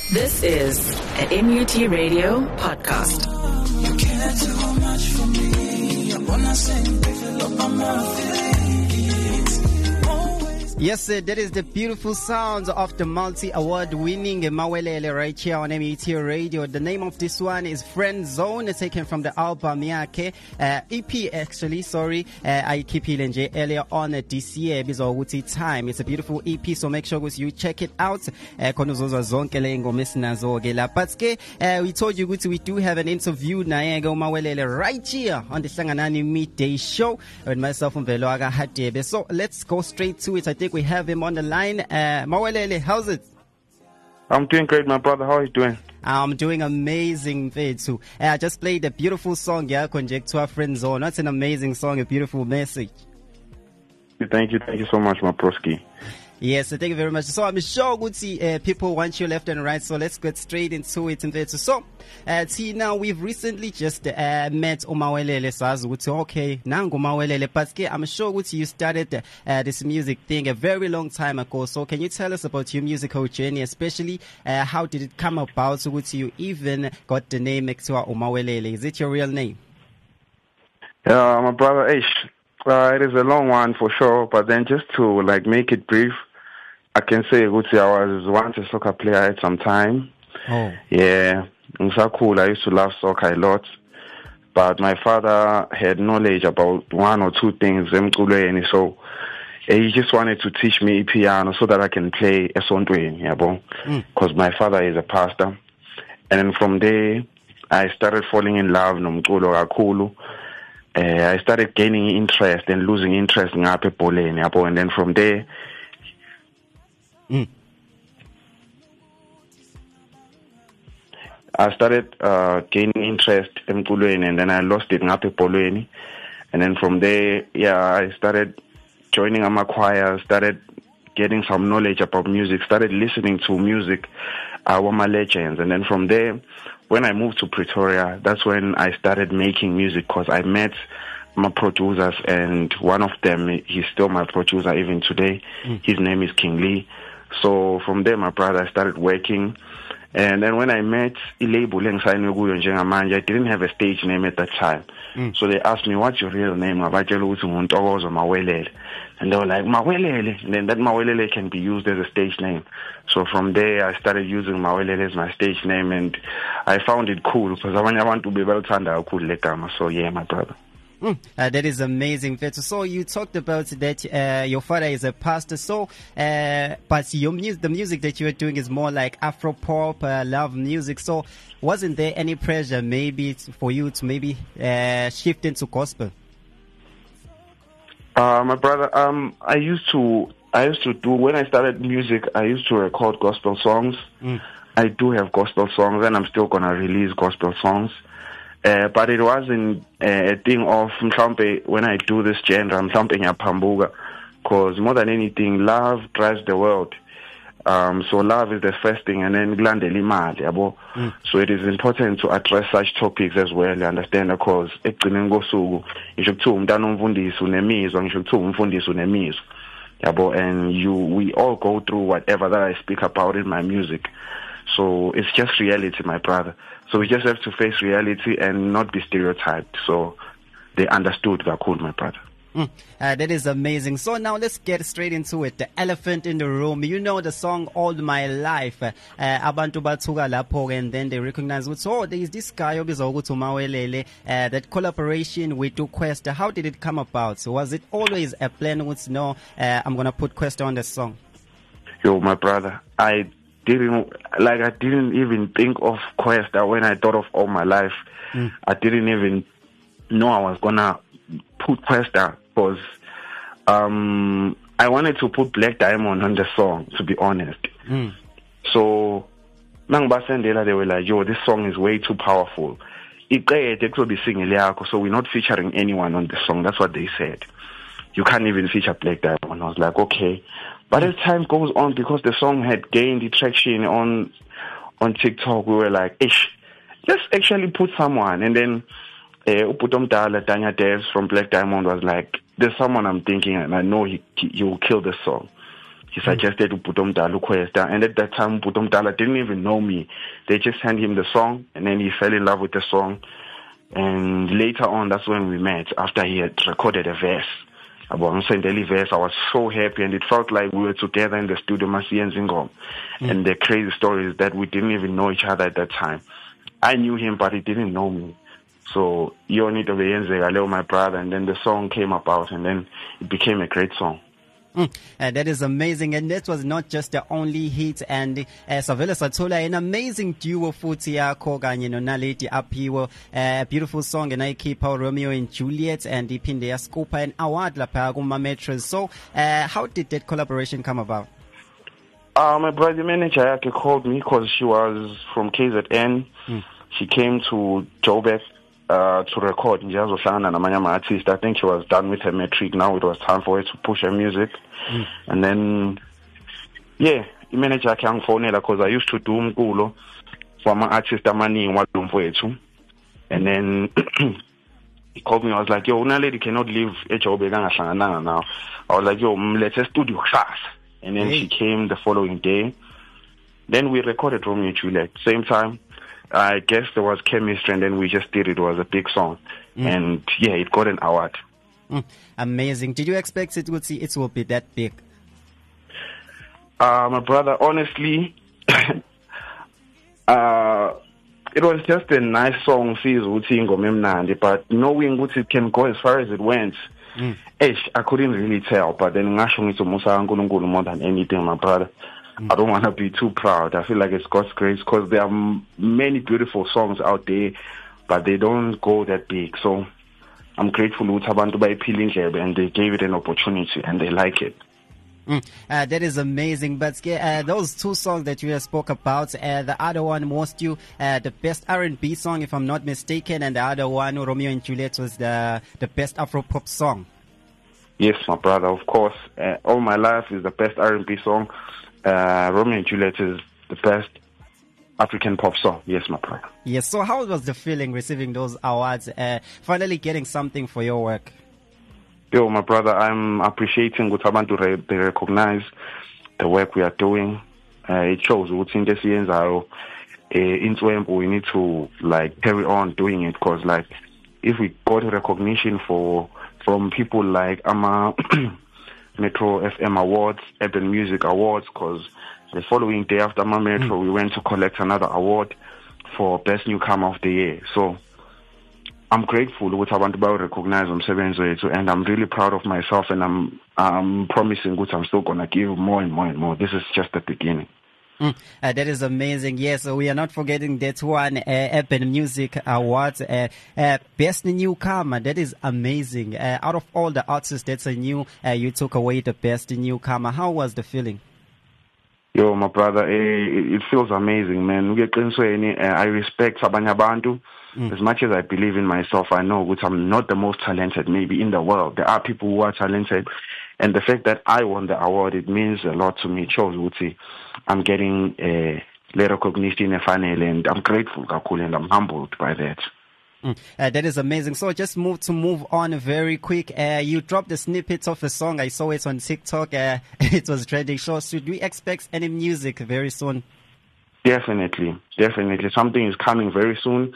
This is an MUT Radio podcast. You can't do much for me. I wanna sing, develop my feelings. Yes, that is the beautiful sounds of the multi-award-winning Mawelele right here on MUT Radio. The name of this one is Friend Zone, taken from the album Yake, EP actually, sorry. I keep healing J earlier on this year, Bizawuti Time. It's a beautiful EP, so make sure you check it out. But we told you we do have an interview Naego Mawelele right here on the Shanganani Midday Show with myself and Veloaga Hadebe. So let's go straight to it. I think we have him on the line. Mawelele, how's it? I'm doing great, my brother. How are you doing? I'm doing amazing, too. I just played a beautiful song, yeah, Conjecture Friend Zone. That's an amazing song, a beautiful message. Thank you so much, my broski. Yes, thank you very much. So I'm sure people want you left and right, so let's get straight into it. So, now we've recently just met Mawelele Sazuti. Okay, Nango Mawelele, but I'm sure you started this music thing a very long time ago. So can you tell us about your musical journey, especially how did it come about? So you even got the name Mektua Mawelele? Is it your real name? My brother Ish. It is a long one for sure, but then just to make it brief, I can say I was once a soccer player at some time. Oh. Yeah, in school I used to love soccer a lot, but my father had knowledge about one or two things, so he just wanted to teach me piano so that I can play a sontweni, because my father is a pastor. And then from there, I started falling in love nomculo kakhulu. I started gaining interest and losing interest in Boleni, and then from there, I started gaining interest in Boleni, and then I lost it in Boleni, and then from there, I started joining a choir, started getting some knowledge about music, started listening to music, my legends, and then from there, when I moved to Pretoria, that's when I started making music, because I met my producers, and one of them, he's still my producer even today. His name is King Lee. So from there, my brother, I started working. And then when I met Ilebo I didn't have a stage name at that time. So they asked me, what's your real name? And they were like, Mawelele. And then that Mawelele can be used as a stage name. So from there, I started using Mawelele as my stage name, and I found it cool because I want to be well turned out. So yeah, my brother. That is amazing. So you talked about that your father is a pastor. So, but the music that you are doing is more like Afro pop, love music. So, wasn't there any pressure maybe for you to maybe shift into gospel? My brother, I used to do, when I started music, I used to record gospel songs. I do have gospel songs, and I'm still gonna release gospel songs. But it wasn't a thing of when I do this genre, Pambuga, because more than anything, love drives the world. So love is the first thing, and then so it is important to address such topics as well, you understand, because and we all go through whatever that I speak about in my music. So it's just reality, my brother. So we just have to face reality and not be stereotyped. So they understood Vakul, my brother. That is amazing. So now let's get straight into it. The elephant in the room. You know the song All My Life. Abantu Bathuka Lapho, and then they recognize there is this guy Mawelele. That collaboration with Questa. How did it come about? So was it always a plan I'm gonna put Questa on the song? Yo, my brother, I didn't even think of Questa when I thought of All My Life. I didn't even know I was gonna put Questa, because I wanted to put Black Diamond on the song, to be honest. So they were like, yo, this song is way too powerful. So we're not featuring anyone on the song. That's what they said. You can't even feature Black Diamond. I was like, okay. But as time goes on, because the song had gained traction on TikTok, we were like, ish, let's actually put someone. And then Uputom Dala, Danya Devs from Black Diamond was like, there's someone I'm thinking, and I know he will kill this song. he suggested Bhuti Omdala uKwesta, and at that time Bhuti Omdala didn't even know me. They just sent him the song, and then he fell in love with the song. And later on, that's when we met, after he had recorded a verse. About Msendeli verse, I was so happy, and it felt like we were together in the studio, Masi and Zingom. And the crazy story is that we didn't even know each other at that time. I knew him, but he didn't know me. So, Yoni Tobeyenze, my brother, and then the song came about, and then it became a great song. That is amazing, and that was not just the only hit. And Savile Sathola, an amazing duo futhi yakho kanye nonaledi Aphiwe, beautiful song enayikhipha Romeo and Juliet, and iphinde yascopa an award lapha kuma Metros. So how did that collaboration come about? My brother manager yakhe called me because she was from KZN. She came to Joburg to record nje azohlangana namanye ama-artist. I think she was done with her matric. Now it was time for her to push her music. And then, yeah, imanager yakhe angifonela because I used to do umculo for ama-artist amaningi walomfowethu. And then he called me. I was like, yo, unaledi cannot live eJoburg angahlangananga now. I was like, yo, let's studio class. And then she came the following day. Then we recorded Romeo and Juliet. Same time. I guess there was chemistry, and then we just did it. It was a big song. And yeah, it got an award. Amazing. Did you expect it will be that big? My brother, honestly, it was just a nice song, but knowing what it can go as far as it went, I couldn't really tell. But then more than anything, my brother. I don't want to be too proud. I feel like it's God's grace because there are many beautiful songs out there, but they don't go that big. So I'm grateful to Abantu by Peeling and they gave it an opportunity and they like it. That is amazing. But those two songs that you spoke about, the other one was the best R&B song, if I'm not mistaken, and the other one, Romeo and Juliet, was the best Afro-pop song. Yes, my brother, of course. All My Life is the best R&B song. Romeo and Juliet is the best African pop song. Yes, my brother. Yes, so how was the feeling receiving those awards, finally getting something for your work? Yo, my brother, I'm appreciating what Abantu they recognize the work we are doing. It shows we need to like carry on doing it because like if we got recognition from people like Metro FM Awards, Urban Music Awards, because the following day after my Metro, we went to collect another award for Best Newcomer of the Year. So I'm grateful what I want to recognize and I'm really proud of myself, and I'm promising what I'm still gonna give more and more and more. This is just the beginning. That is amazing. Yes, so we are not forgetting that one, Urban Music Awards, Best Newcomer. That is amazing. Out of all the artists that's new, you took away the Best Newcomer. How was the feeling? Yo, my brother, it feels amazing, man. I respect abanye abantu. As much as I believe in myself, I know that I'm not the most talented maybe in the world. There are people who are talented. And the fact that I won the award, it means a lot to me. It shows I'm getting recognition and I'm grateful, and I'm humbled by that. That is amazing. So just move on very quick. You dropped the snippet of a song. I saw it on TikTok. It was trending. So should we expect any music very soon? Definitely. Something is coming very soon.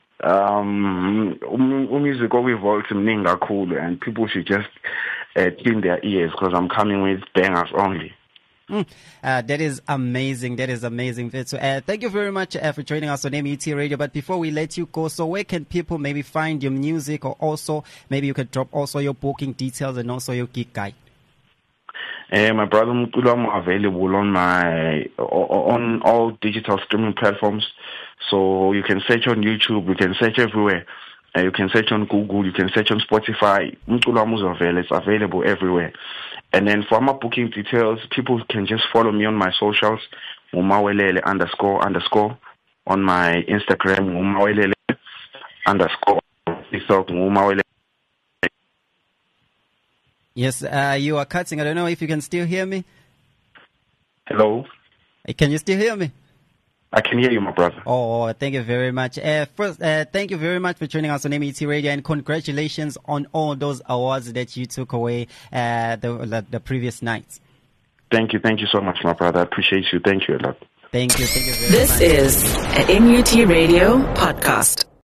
Music always cool, and people should just tune their ears because I'm coming with bangers only. That is amazing. So, thank you very much for joining us on MUT Radio. But before we let you go, so where can people maybe find your music, or also maybe you could drop also your booking details and also your gig guide? My brother Mkulo, I'm available on all digital streaming platforms. So you can search on YouTube, you can search everywhere. You can search on Google, you can search on Spotify. It's available everywhere. And then for my booking details, people can just follow me on my socials, Umawelele __ on my Instagram, Umawelele _ TikTok, Umawelele. Yes, you are cutting. I don't know if you can still hear me. Hello? Can you still hear me? I can hear you, my brother. Oh, thank you very much. First, thank you very much for joining us on MET Radio, and congratulations on all those awards that you took away the previous night. Thank you so much, my brother. I appreciate you. Thank you a lot. Thank you very much. This is a MUT Radio podcast.